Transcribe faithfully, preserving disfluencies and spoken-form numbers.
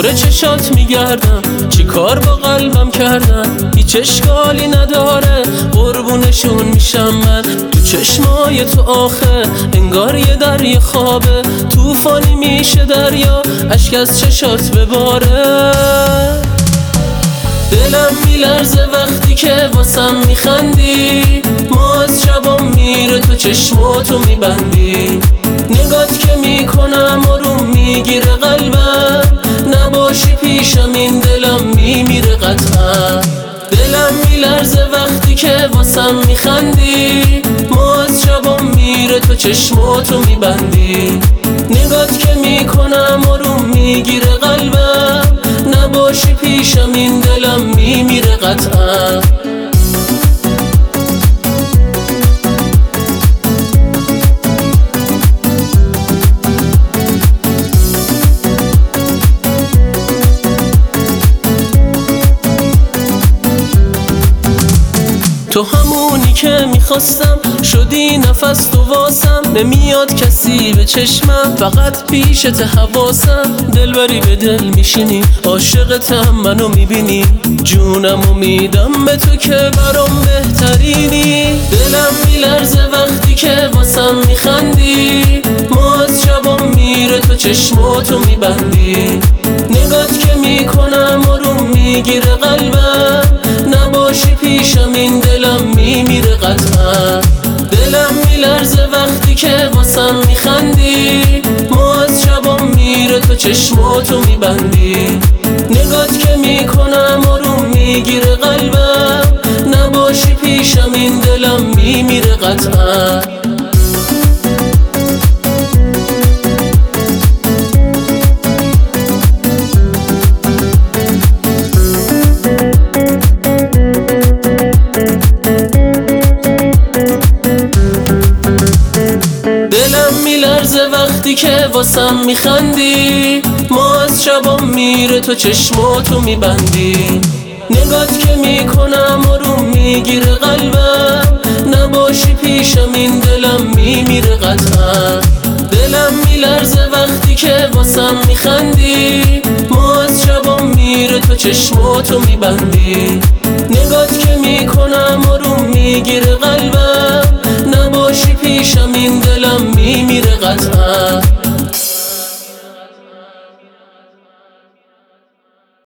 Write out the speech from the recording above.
دور چشات میگردم، چی کار با قلبم کردن، هیچ اشکالی نداره، قربونشون میشم من. تو چشمای تو آخه انگار یه دریا خوابه، طوفانی میشه دریا، اشک از چشات بباره. دلم میلرزه وقتی که واسم میخندی، ما از شبام میره تو چشماتو میبندی. نگات که میکنم آروم میگیره قلبم، نباشی پیشم این دلم میمیره قطعا. دلم میلرزه وقتی که واسم میخندی، ما از شبام میره تو چشماتو میبندی. نگات که میکنم آروم میگیره قلبم، نباشی پیشم این دلم میمیره قطعا. تو همونی که میخواستم، شدی نفس تو واسم، نمیاد کسی به چشمم، فقط پیشت حواسم. دلبری به دل میشینی، عاشقتم منو میبینی، جونمو میدم به تو که برام بهترینی. دلم میلرزه وقتی که واسم میخندی، ما از شبام میره تو چشماتو میبندی. نگات که میکنم آروم میگیره قلبم، نباشی پیشم این دلم میمیره قطعا. دلم میلرزه وقتی که واسم میخندی، ما از شبام میره تو چشماتو میبندی. نگات که میکنم آروم میگیره قلبم، نباشی پیشم این دلم میمیره قطعا. دلم میلرزه وقتی که واسم میخندی، ما از شبام میره تو چشماتو میبندی. نگات که میکنم آروم میگیره قلبم، نباشی پیشم این دلم میمیره قطعا. دلم میلرزه وقتی که واسم میخندی، ما از شبام میره تو چشماتو میبندی. نگات که میکنم آروم میگیره قلبم، نباشی پیشم این دلم میمیره قطعا.